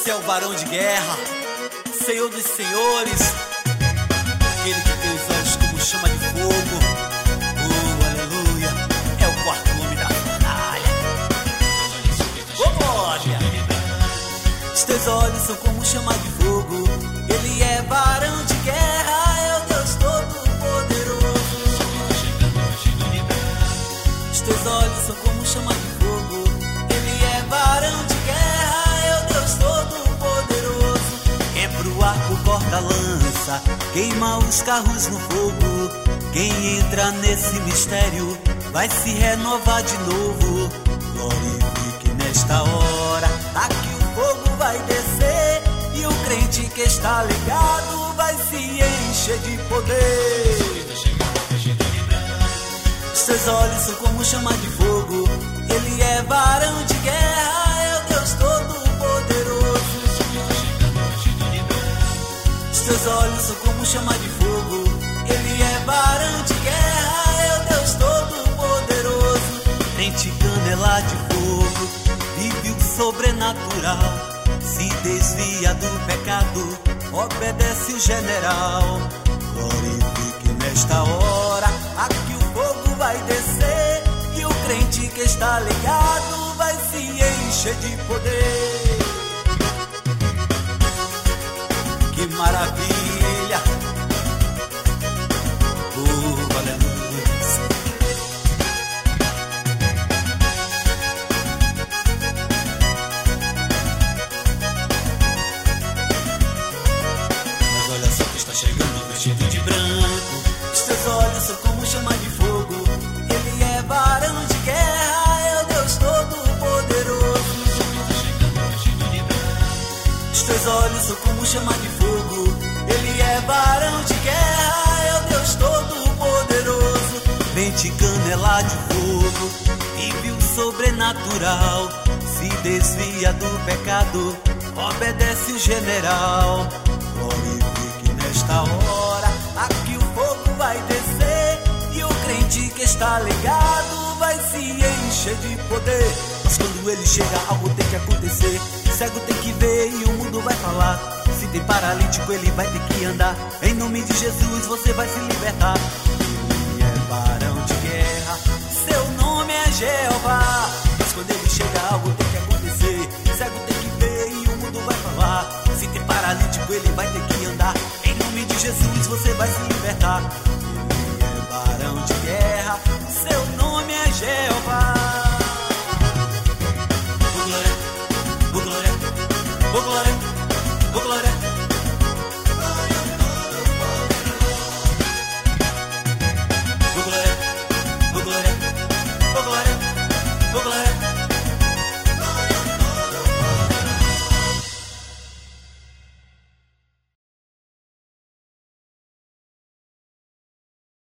Esse é o varão de guerra, Senhor dos senhores, aquele que tem os olhos como chama de fogo. Oh, aleluia, é o quarto homem da batalha. Oh, glória! Os teus olhos são como chama de fogo. Ele é varão de guerra, é o Deus Todo-Poderoso. Os teus olhos são como chama de fogo. Ele é varão de guerra, é o Deus Todo-Poderoso. Quebra o arco, corta a lança, queima os carros no fogo. Quem entra nesse mistério vai se renovar de novo. Glorifique nesta hora, aqui o fogo vai descer, e o crente que está ligado vai se encher de poder. Os seus olhos são como chama de fogo. Ele é varão de guerra, é o Deus Todo-Poderoso. Os seus olhos são como chama de fogo. Ele é varão de guerra, é o Deus Todo-Poderoso. Crente canela de fogo, vive o sobrenatural, se desvia do pecado, obedece o general. Glorifique nesta hora, aqui o fogo vai descer, e o crente que está ligado vai se encher de poder. Que maravilha! Oh, aleluia! Mas olha só que está chegando vestido de branco. Os teus olhos são como chama de fogo. Ele é varão de guerra, é o Deus Todo-Poderoso. Os teus olhos são como chama de fogo. Ele é varão de guerra, é o Deus Todo-Poderoso. Mente canela de fogo, vive o sobrenatural, se desvia do pecado, obedece o general. Glorifique nesta hora, aqui o fogo vai descer, e o crente que está ligado vai se encher de poder. Mas quando ele chega, algo tem que acontecer. Cego tem que ver e o mundo vai falar. Se tem paralítico, ele vai ter que andar. Em nome de Jesus você vai se libertar. Ele é varão de guerra, seu nome é Jeová. Mas quando ele chega, algo tem que acontecer. Cego tem que ver e o mundo vai falar. Se tem paralítico, ele vai ter que andar. Em nome de Jesus você vai se libertar. Ele é varão de guerra, seu nome é Jeová. Oh glória, oh glória, oh glória, oh glória.